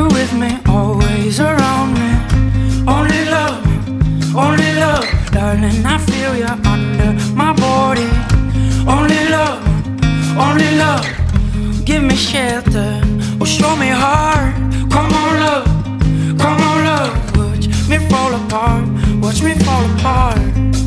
with me, always around me. Only love, darling, I feel you under my body. Only love, give me shelter or show me heart. Come on love, watch me fall apart, watch me fall apart.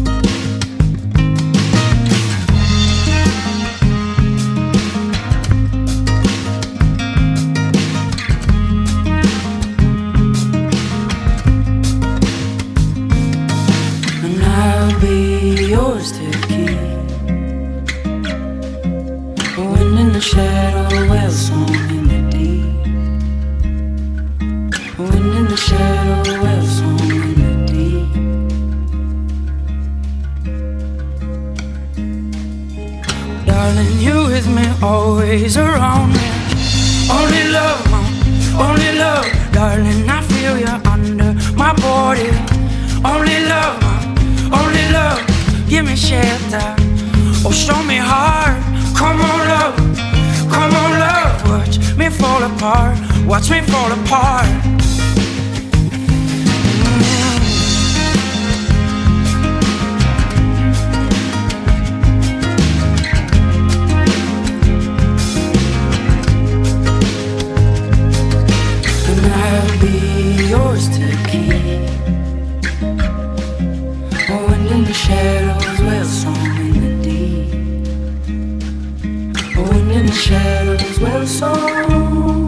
Yours to keep. Wind in the shadow, well song in the deep. Wind in the shadow, well song in the deep. Darling, you with me, always around me. Only love, darling, I feel you under my body. Only love, give me shelter, or show me heart. Come on love, watch me fall apart, watch me fall apart. And I'll be yours to keep. Wind in the shadows, well song in the deep. Wind in the shadows, well song.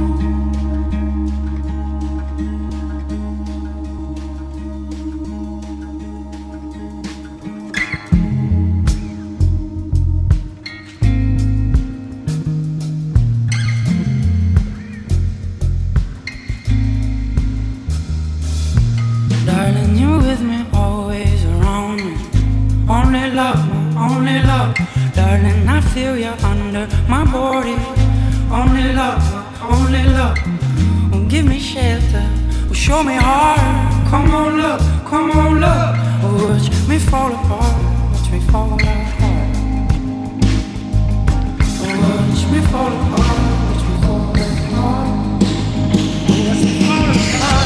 Darling, you with me, always around me. Only love, darling, I feel you under my body. Only love, oh, give me shelter, oh, show me heart. Come on love, oh, watch me fall apart, watch me fall apart. Oh, watch me fall apart, watch me fall apart. Watch me fall apart.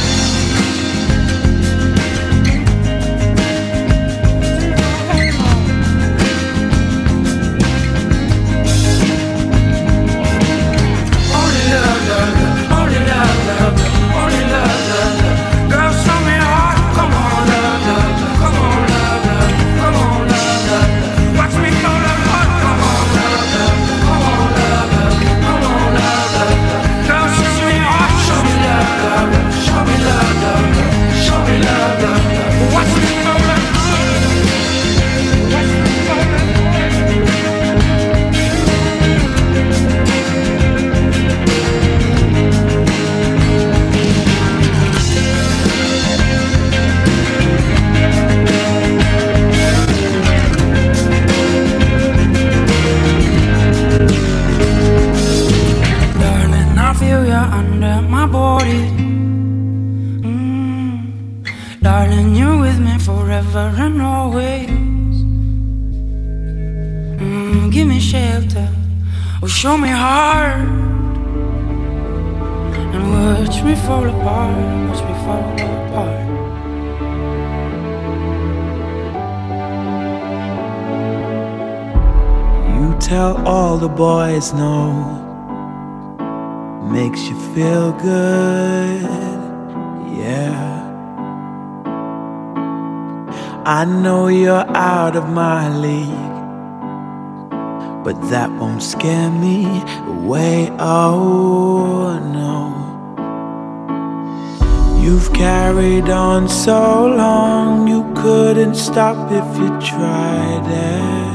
Under my body, darling, you're with me forever and always. Give me shelter, or show me heart, and watch me fall apart, watch me fall apart. You tell all the boys no. Makes you feel good, yeah. I know you're out of my league, but that won't scare me away, oh no. You've carried on so long, you couldn't stop if you tried it.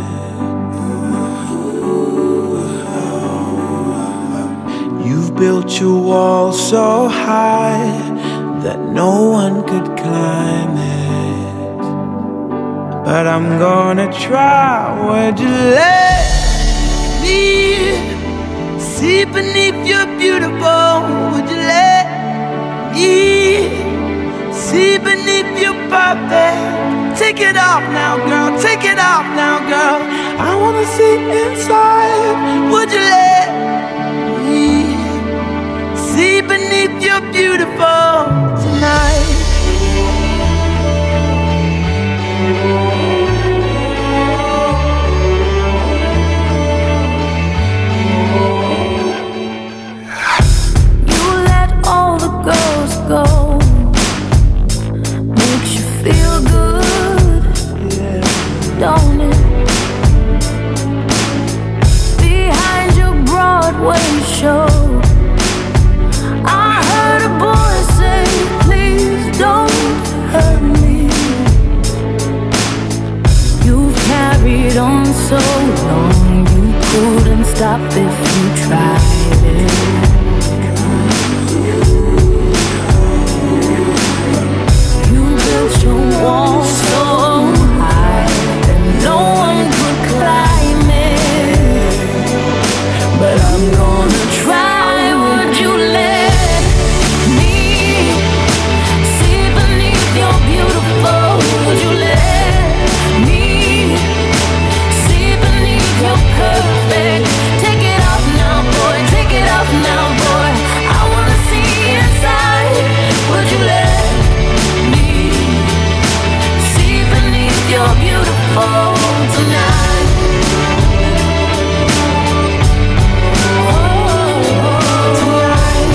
You've built your wall so high that no one could climb it. But I'm gonna try. Would you let me see beneath your beautiful? Would you let me see beneath your perfect? Take it off now, girl, take it off now, girl. I wanna see inside. Would you let me see beneath beneath you're beautiful tonight. Go makes you feel good, yeah. Don't it? Behind your Broadway show, I heard a boy say, please don't hurt me. You've carried on so long, you couldn't stop if you tried it. Your wall so high that no one could climb it, but I'm gonna try. Would you let me see beneath your beautiful? Would you let me see beneath your perfect? Take it off now, boy. Take it off now, boy. I wanna see inside. Would you let you're beautiful tonight. Oh, tonight.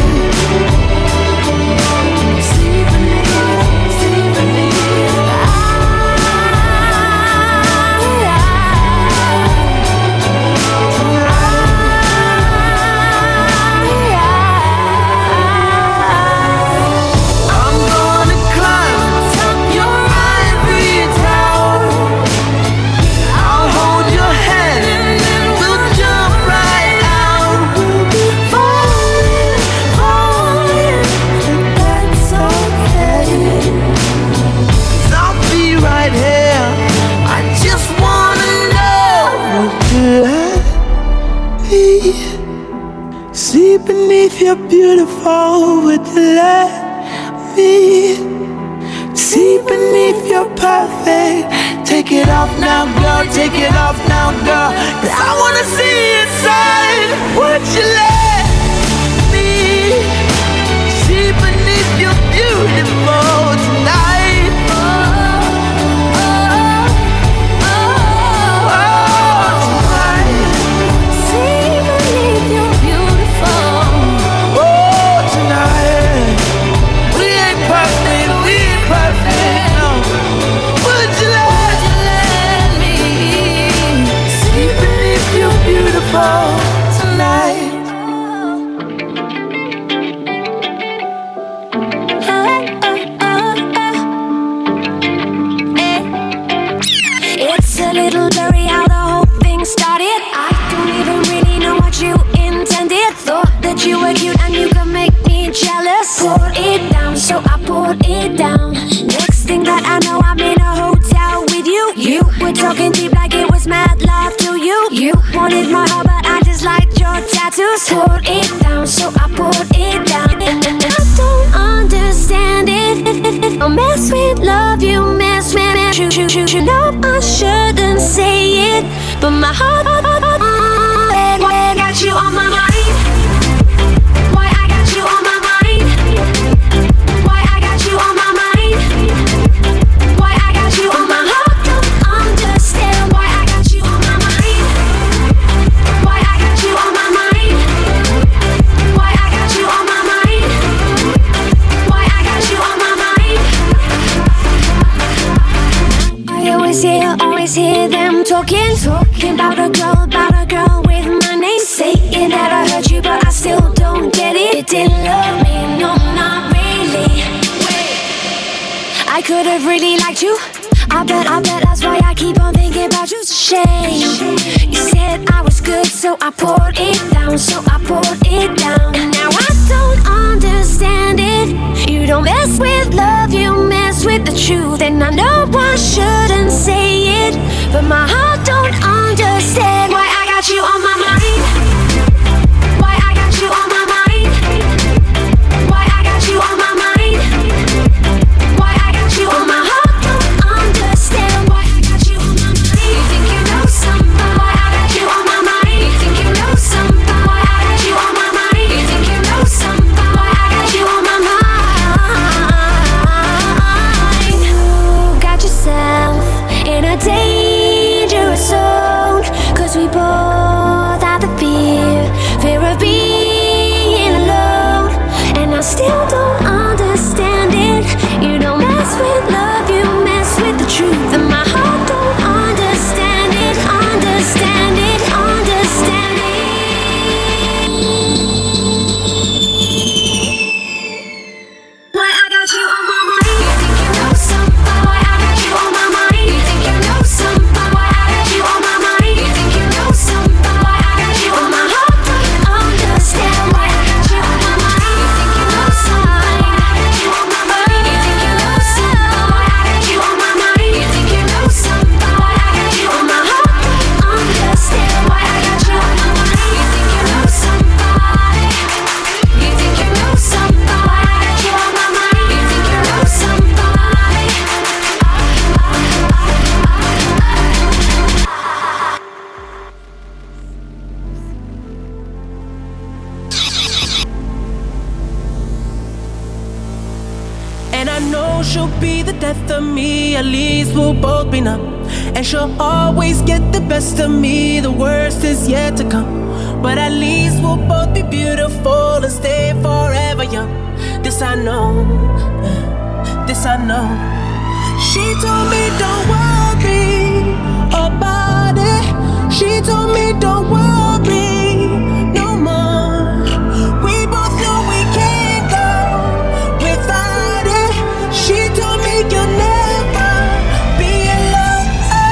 See beneath, see beneath. I'm gonna climb atop your ivory tower. I'll hold your hand and then we'll jump right out. We'll be falling, falling, and that's okay. 'Cause I'll be right here. I just wanna know, would you let me see beneath your beautiful? Would you let me see beneath your perfect? Take it off now, girl, take it off now, girl, 'cause I wanna see inside. Would you let me see beneath your beautiful tonight? Oh, tonight. See beneath your beautiful. Oh, tonight. We ain't perfect, we ain't perfect, no. Would you let me see beneath your beautiful tonight? It's a little blurry how the whole thing started. I don't even really know what you intended. Thought that you were cute and you could make me jealous. Poured it down, so I poured it down. Next thing that I know, I'm in a hotel with you. You were talking deep like it was mad love to you. You wanted my heart, but I just liked your tattoos. Poured it down, so I poured it down. And I don't understand it. Don't mess with love, you mess with you know I shouldn't say it, but my heart got you on my mind. Why I got you on my mind? Why I got you on my mind? Why I got you on my heart? Don't understand why I got you on my mind. Why I got you on my mind? Why I got you on my mind? Why I got you on my mind? I always hear them talking about a girl with my name. Saying that I hurt you, but I still don't get it. You didn't love me, no, not really. Wait, I could have really liked you. I bet that's why I keep on thinking about you. Shame. You said I was good, so I poured it down, And now I don't understand it. You don't mess with love, you mess with the truth. And I know I shouldn't say it, but my heart don't understand why I got you on my mind. Why I got you on my mind. Why I got you on my mind. Why I got you on my heart. Don't understand why I got you on my mind. You think you know somebody? Why I got you on my mind. You think you know somebody? Why I got you on my mind. You think you know somebody? Why I got you on my mind. I know she'll be the death of me. At least we'll both be numb. And she'll always get the best of me. The worst is yet to come. But at least we'll both be beautiful and stay forever young. This I know, this I know. She told me don't worry about it. She told me don't worry no more. We both know we can't go without it. She told me you'll never be alone.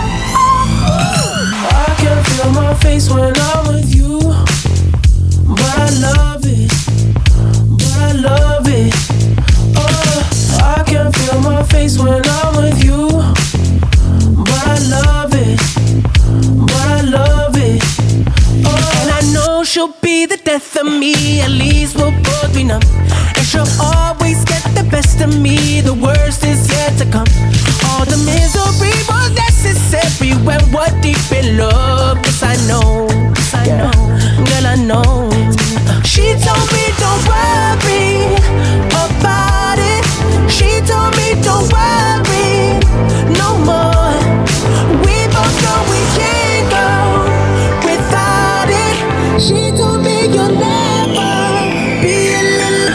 I can feel my face when I'm with you, but I love it, but I love it. Oh, I can feel my face when I'm with you, but I love it, but I love it. Oh, and I know she'll be the death of me. At least we'll both be numb. And she'll always get the best of me. The worst is yet to come. All the misery was necessary when we're deep in love. Yes, I know, yes, I know, girl, I know. She told me don't worry about it. She told me don't worry no more. We both know we can't go without it. She told me you'll never be alone.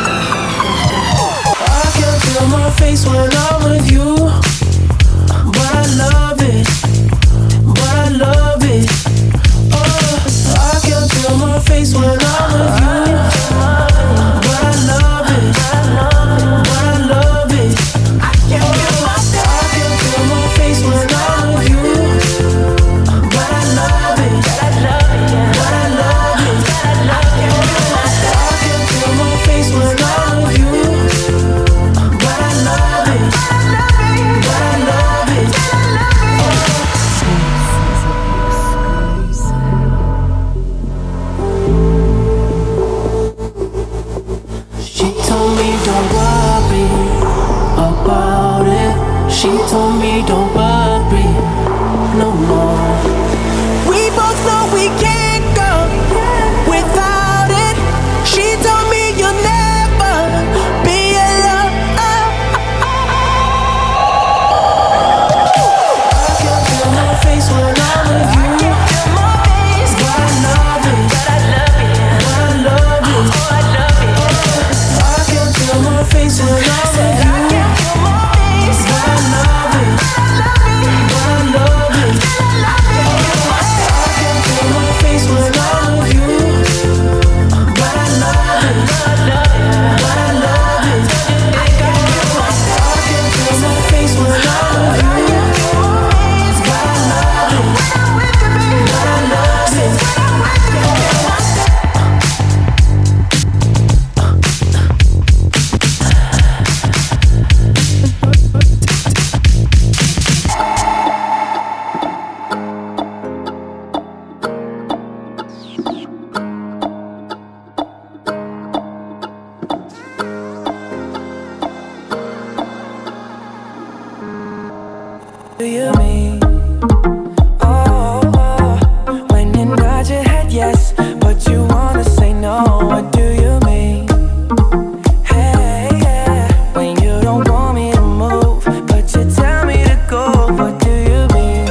I can feel my face when I'm with you, but I love it, but I love it. Oh, I can feel my face when I'm with you, but I love it, but I love it. I can feel my face when I'm with you, but I love it, but I love it. I can feel my face when I'm with you, but I love it, but I love it. She told me don't worry about it. She told me don't worry no more. We both know we can't go without it. She told me you'll never be alone. I can feel my face when I'm with you, but I love it, but I love it. I can feel my face when I'm with you, but I love it, but I love it. I can feel my face when I'm with you, but I love it, but I love it. I can feel my face when I'm with you, but I love it, but I love it. Do you mean? Oh, oh, when you nod your head yes, but you wanna say no. What do you mean? Hey, yeah, when you don't want me to move, but you tell me to go. What do you mean?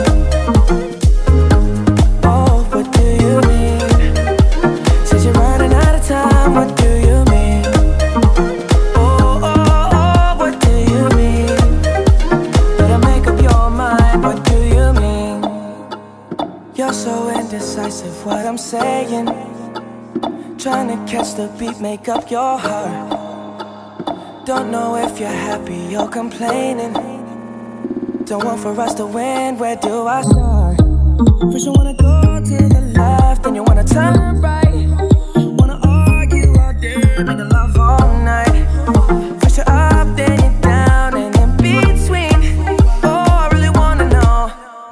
Oh, what do you mean? Said you're running out of time. What do you mean? Oh, oh, oh, what do you mean? Better make up your mind. What do you mean? You're so indecisive, what I'm saying. Trying to catch the beat, make up your heart. Don't know if you're happy or complaining. Don't want for us to win, where do I start? First you wanna go to the left, then you wanna turn right. Wanna argue all day, make love all night. First you're up, then you're down, and in between. Oh, I really wanna know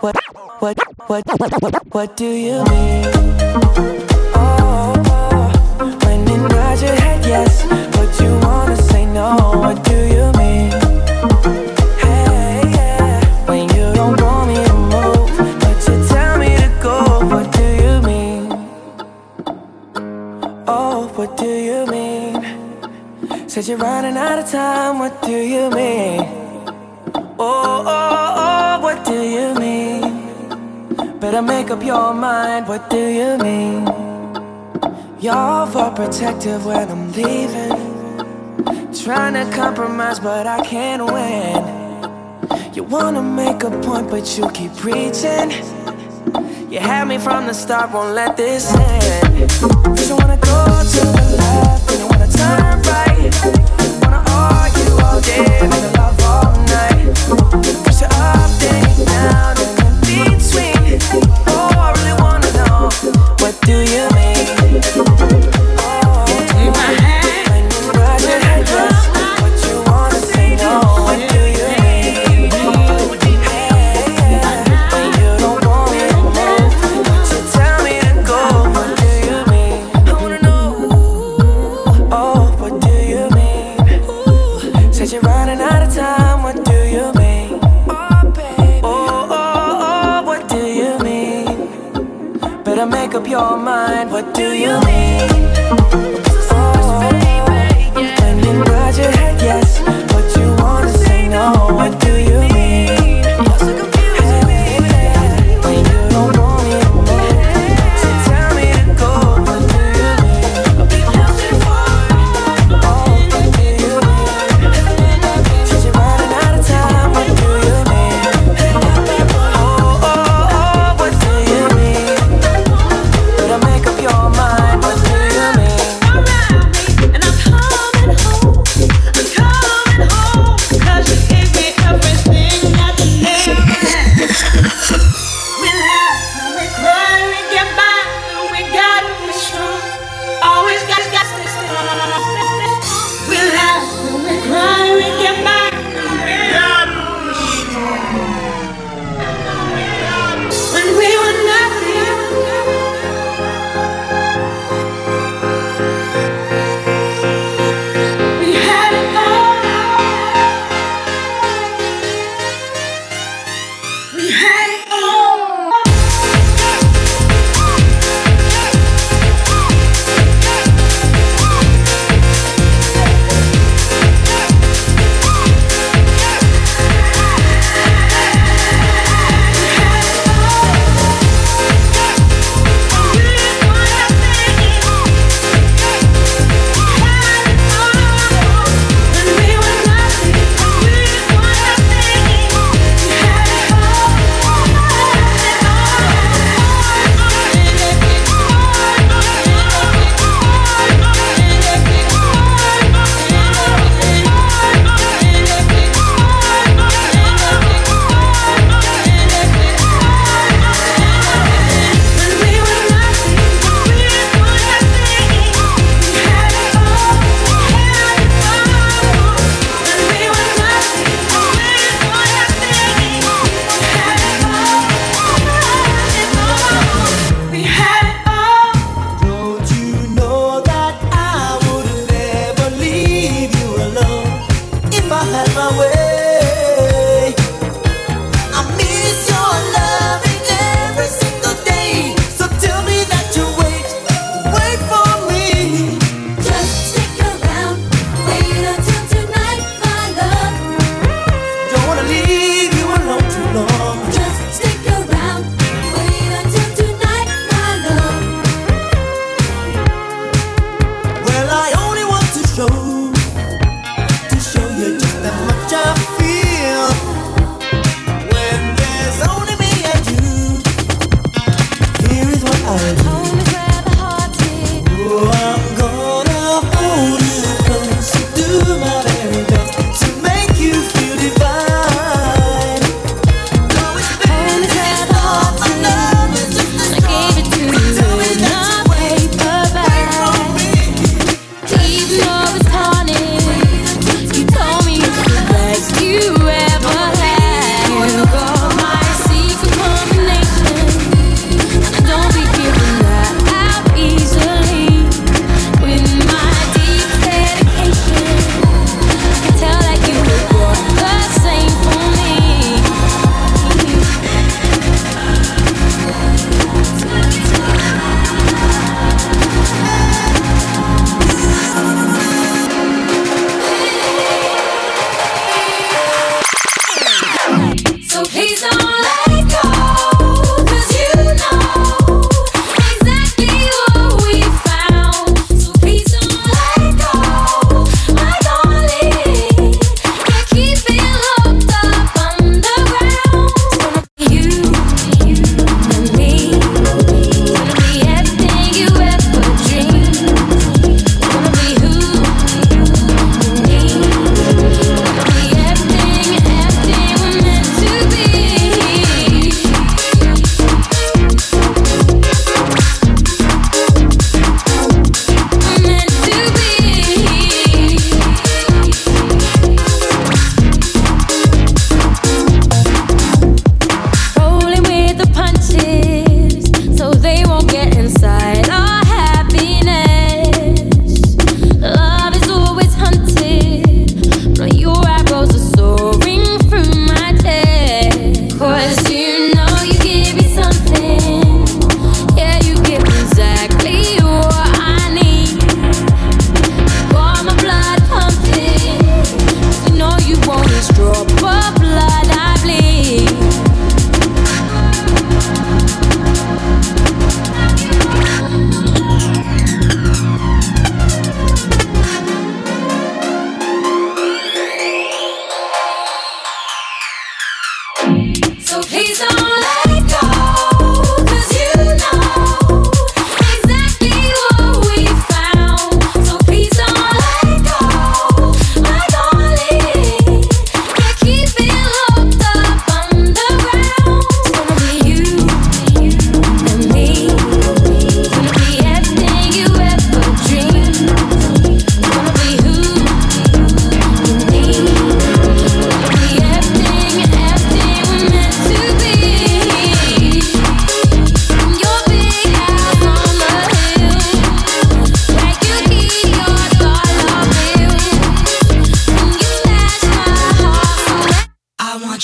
what do you mean? Oh, oh, when you nod your head yes, but you wanna say no. What do you mean? Hey, yeah, when you don't want me to move, but you tell me to go. What do you mean? Oh, what do you mean? Said you're running running out of time, what do you mean? Oh, oh, oh, what do you mean? Better make up your mind, what do you mean? You're overprotective when I'm leaving. Trying to compromise, but I can't win. You wanna make a point, but you keep preaching. You had me from the start, won't let this end. Cause you wanna go to the left, and you wanna turn right. Wanna argue all day, make love all night. Push you up, then you down, and in between. Oh, I really wanna know, what do you mean? Oh, take my hand, when you nod your head yes, but you wanna say no, what do you mean? Hey, when you don't want me to move, but you tell me to go, what do you mean? I wanna know, oh, what do you mean? Said you're running out of time, what do you mean? Oh, baby, oh, oh, oh, what do you mean? Better make up your mind, what do you mean? Oh, when you nod your head yes, but you wanna say no, what do you mean? Hey, when you don't want me to move, but you tell me to go, what do you mean? Oh, what do you mean? Said you're running out of time, what do you mean? Oh, oh, oh, what do you mean? Better make up your mind, what do you mean? And I'm coming home, 'cause you gave me everything that you never had. We laugh and we cry, we get by, and we gotta be strong. Always got to stay strong. We laugh and we cry, we get by, and we gotta be strong. When we were nothing, we had it all. We had it all. Don't you know that I would never leave you alone if I had my way? I miss your loving every single day. So tell me that you wait for me. Just stick around, wait until tonight, my love. Don't wanna leave you alone too long. Just stick around, wait until tonight, my love. Well, I only want to show you just how much I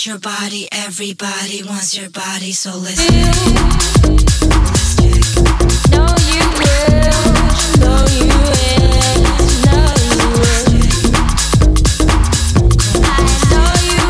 want your body, everybody wants your body, so let's No, you will. No, you will. No, you will. I know you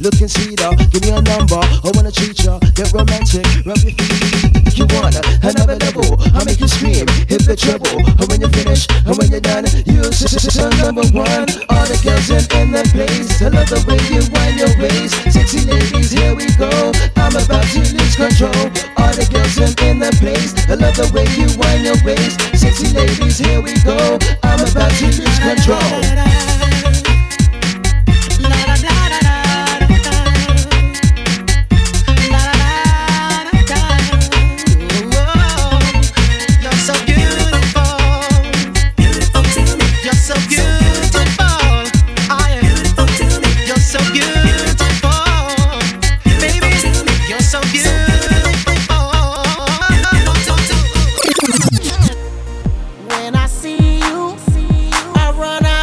looking sweeter. Give me a number, I wanna treat ya. Get romantic, rub your feet. You want another level, I'll make you scream, hit the treble. And when you're finished, and when you're done, you're number one. All the girls in the place, I love the way you wind your waist. Sexy ladies, here we go, I'm about to lose control. All the girls in the place, I love the way you wind your waist. Sexy ladies, here we go, I'm about to lose control. When I see you, I run out.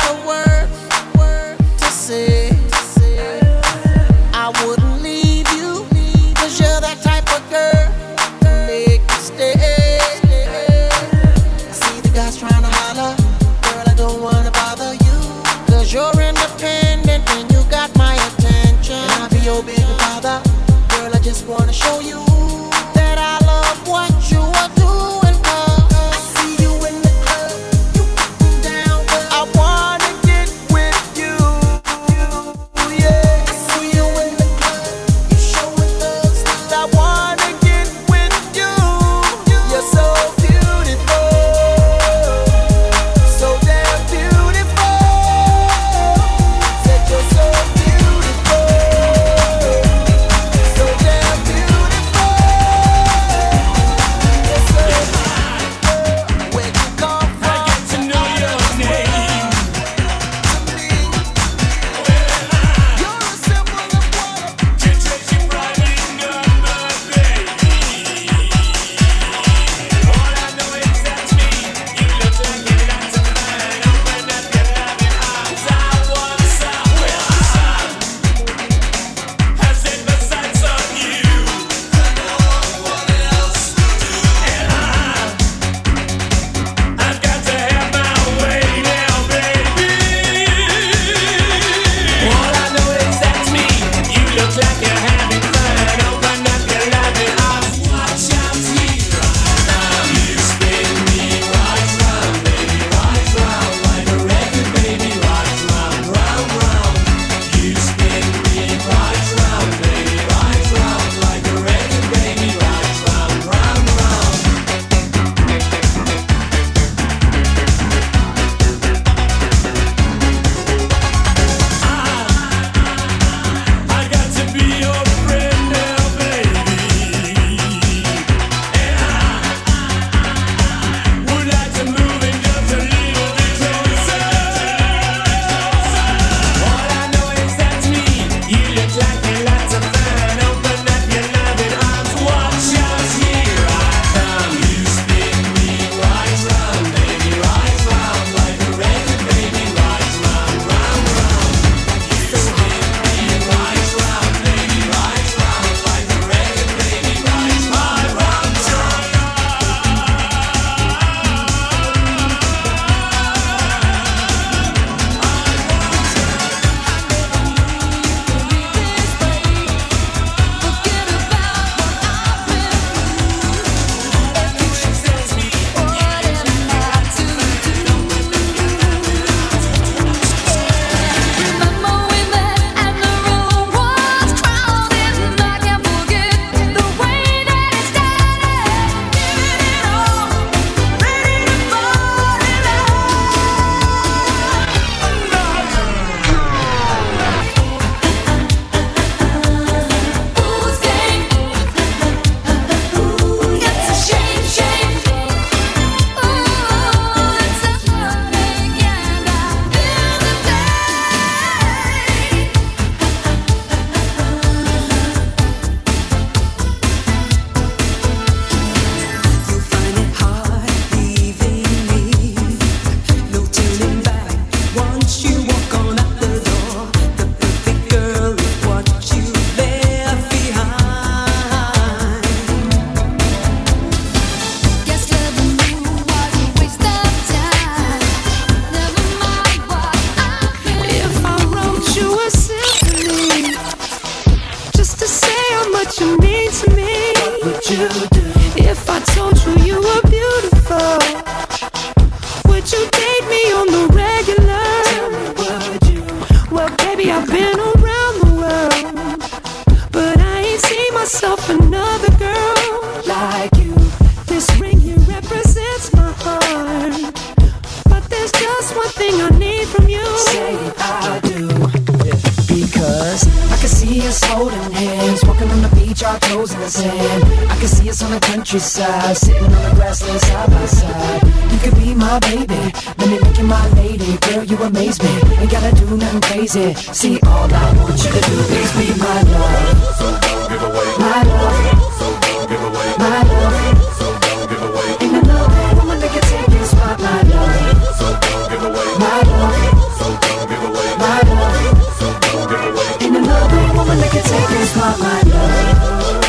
the sand. I can see us on the countryside, sitting on the grassland side by side. You could be my baby, let me make you my lady. Girl, you amaze me, ain't gotta do nothing crazy. See, all I want you to do is be my love. So don't give away my love. So don't give away my love. So don't give away. Ain't another woman that can take your spot, my love. So don't give away my love. So don't give away my love. So don't give away. Ain't another woman that can take your spot, my love.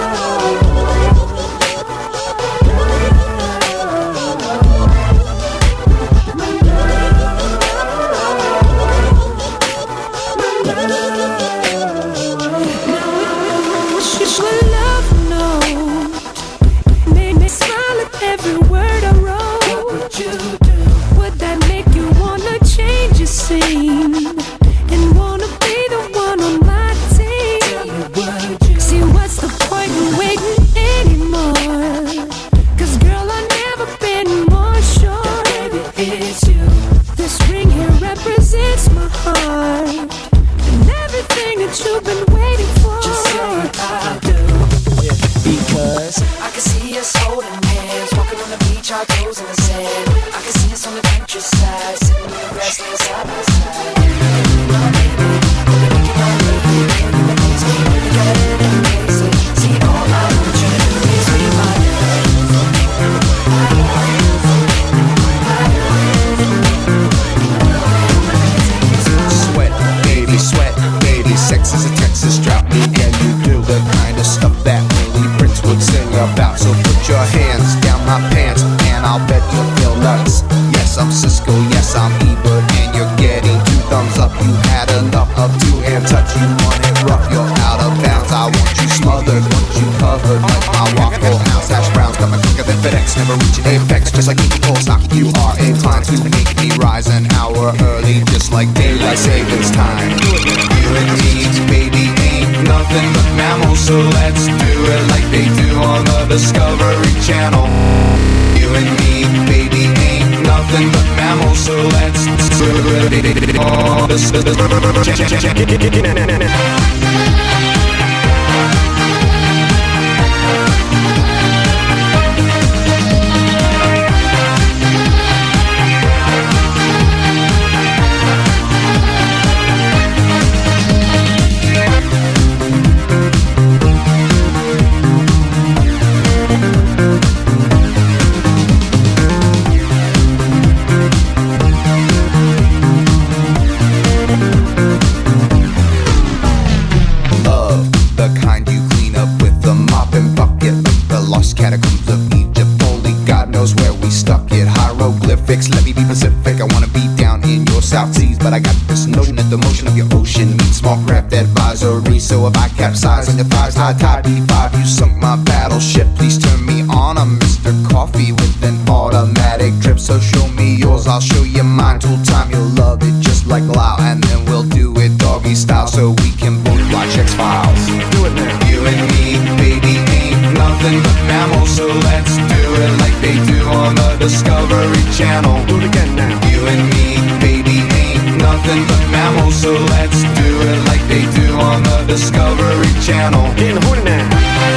High tide B5, you sunk my battleship. Please turn me on. I'm Mr. Coffee with an automatic drip. So show me yours, I'll show you mine. Tool time, you'll love it just like Lau. And then we'll do it doggy style so we can both watch X-Files. Do it now. You and me, baby, ain't nothing but mammals. So let's do it like they do on the Discovery Channel. Do it again now. You and me, baby, ain't nothing but mammals. So let's do it like they do on the Discovery Channel. Getting horny now.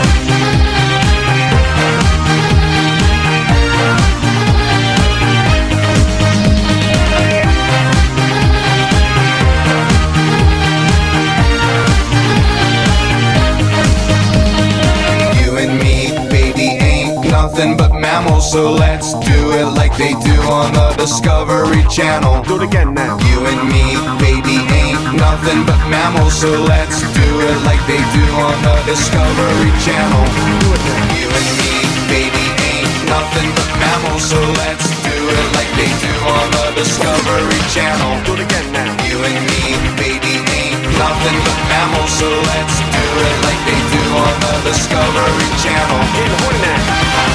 You and me, baby, ain't nothing but mammals. So let's do it like they do on the Discovery Channel. Do it again now. You and me, baby, ain't nothing but mammals. So let's do it like they do on the Discovery Channel. Do it now. You and me, baby, ain't nothing but mammals. So let's do it like they do on the Discovery Channel. Do it again now. You and me, baby, ain't nothing but mammals. So let's do it like they do on the Discovery Channel. Getting horny now.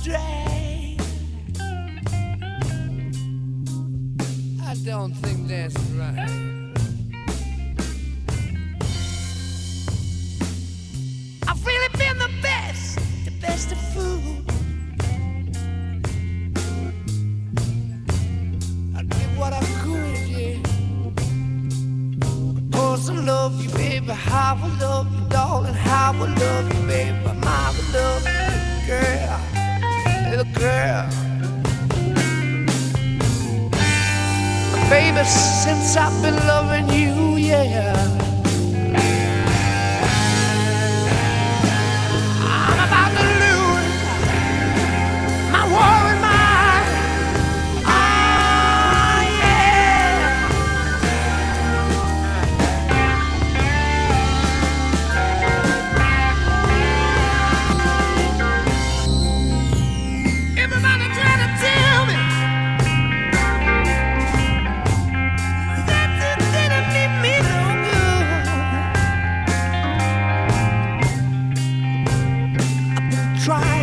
drag. I don't think that's right. I've really been the best of food. I did what I could, yeah. Cause I love you, baby. How I love you, darling. How I love you, baby. My love you, girl. Little girl. Baby, since I've been loving you, yeah, I'm about to lose my worry mind. Ah, yeah. Everybody trying to tell me try